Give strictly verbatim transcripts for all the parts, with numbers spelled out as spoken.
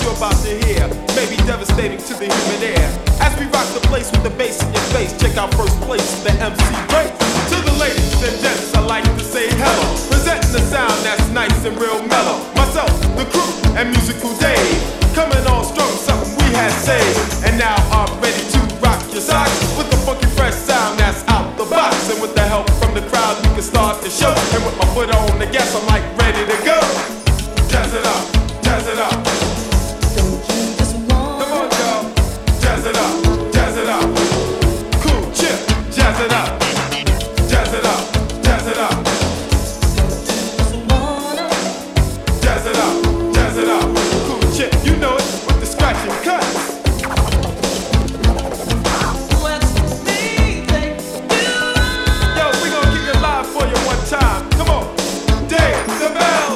you're about to hear may be devastating to the human ear. As we rock the place with the bass in your face, check out first place, the M C break. To the ladies and gents, I like to say hello. Presenting the sound that's nice and real mellow. Myself, the crew, and Musical Dave, coming on strong, something we had saved. And now I'm ready to rock your socks with the funky fresh sound that's out the box. And with the help from the crowd, we can start the show. And with my foot on the gas, I'm like ready to go. Jazz it up, jazz it up. Come on, y'all. Jazz it up, jazz it up. Cool, chip, jazz it up. Jazz it up, jazz it up. Jazz it up, jazz it up. Cool, chip, you know it, with the scratch and cut. Yo, we gon' keep it live for you one time. Come on, dance the bells.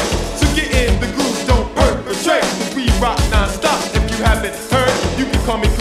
Call me